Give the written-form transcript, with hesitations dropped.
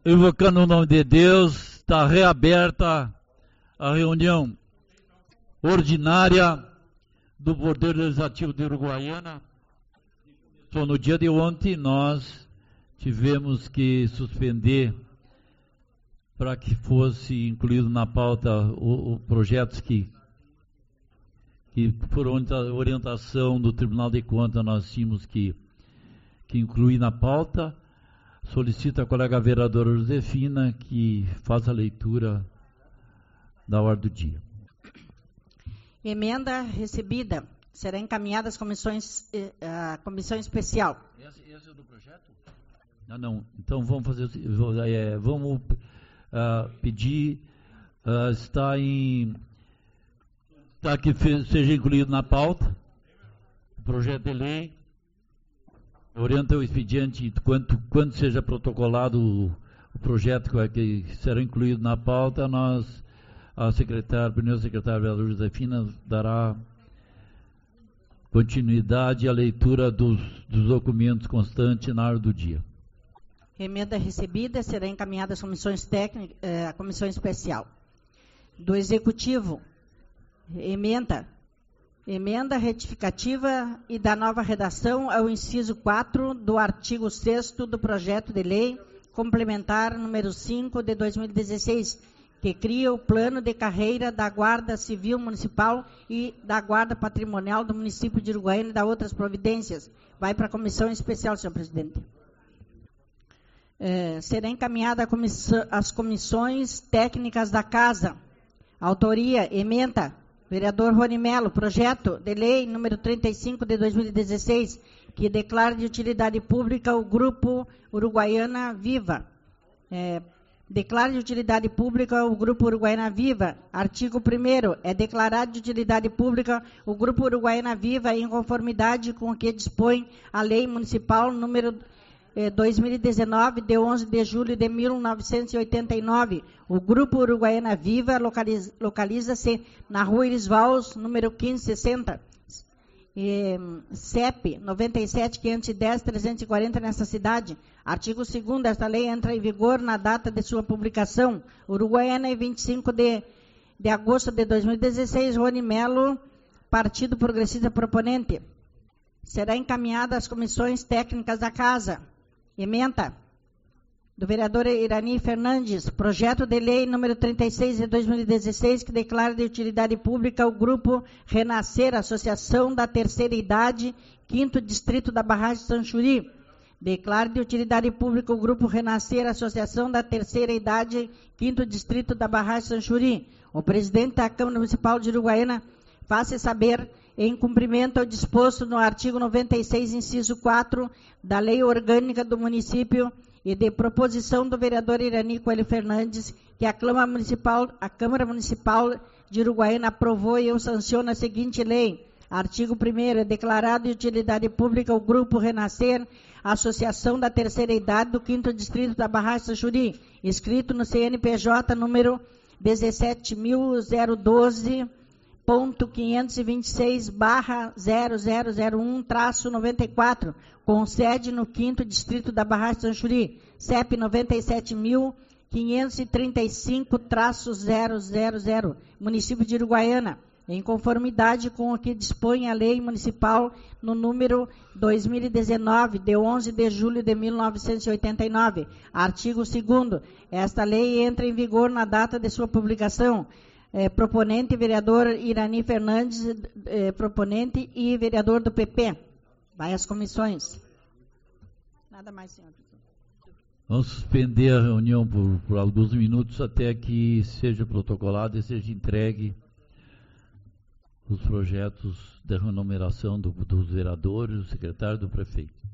Invocando o nome de Deus, está reaberta a reunião ordinária do Poder Legislativo de Uruguaiana. Só no dia de ontem nós tivemos que suspender para que fosse incluído na pauta projetos que por orientação do Tribunal de Contas nós tínhamos que incluir na pauta. Solicito à colega vereadora Josefina que faça a leitura da ordem do dia. Emenda recebida. Será encaminhada às comissões, à comissão especial. Esse é do projeto? Não. Então vamos fazer, vamos pedir, está que seja incluído na pauta o projeto de lei. Orienta o expediente quando seja protocolado o projeto que será incluído na pauta, a primeira secretária vereadora Josefina dará continuidade à leitura dos documentos constantes na hora do dia. Emenda recebida será encaminhada às comissões técnicas, à comissão especial. Do Executivo, emenda retificativa e da nova redação ao inciso 4 do artigo 6º do projeto de lei complementar número 5 de 2016, que cria o plano de carreira da Guarda Civil Municipal e da Guarda Patrimonial do município de Uruguaiana e da outras providências. Vai para a comissão especial, senhor presidente. Será encaminhada às comissões técnicas da Casa. Autoria, emenda, vereador Rony Melo, projeto de lei número 35 de 2016, que declara de utilidade pública o Grupo Uruguaiana Viva. Declara de utilidade pública o Grupo Uruguaiana Viva. Artigo 1º. É declarado de utilidade pública o Grupo Uruguaiana Viva em conformidade com o que dispõe a Lei Municipal número 2019, de 11 de julho de 1989. O Grupo Uruguaiana Viva localiza-se na Rua Iris número 1560, CEP 97.510.340 nessa cidade. Artigo 2º, esta lei entra em vigor na data de sua publicação. Uruguaiana, em 25 de agosto de 2016, Rony Melo, Partido Progressista Proponente. Será encaminhada às comissões técnicas da Casa. Emenda do vereador Irani Fernandes, projeto de lei número 36 de 2016, que declara de utilidade pública o Grupo Renascer, Associação da Terceira Idade, 5º Distrito da Barragem Sanchuri. Declara de utilidade pública o Grupo Renascer, Associação da Terceira Idade, 5º Distrito da Barragem Sanchuri. O presidente da Câmara Municipal de Uruguaiana faça saber, em cumprimento ao disposto no artigo 96, inciso 4, da Lei Orgânica do Município e de proposição do vereador Irani Coelho Fernandes, que a Câmara Municipal de Uruguaiana aprovou e eu sanciono a seguinte lei. Artigo 1º. É declarado de utilidade pública o Grupo Renascer, Associação da Terceira Idade do 5º Distrito da Barragem Sanchuri, inscrito no CNPJ número 17.012.526/0001-94, com sede no 5º Distrito da Barragem Sanchuri, CEP 97.535-000, município de Uruguaiana, em conformidade com o que dispõe a Lei Municipal no número 2019, de 11 de julho de 1989. Artigo 2º. Esta lei entra em vigor na data de sua publicação. Proponente, vereador Irani Fernandes, proponente e vereador do PP. Vai às comissões. Nada mais, senhor presidente. Vamos suspender a reunião por alguns minutos até que seja protocolado e seja entregue os projetos de renumeração dos vereadores, do secretário e do prefeito.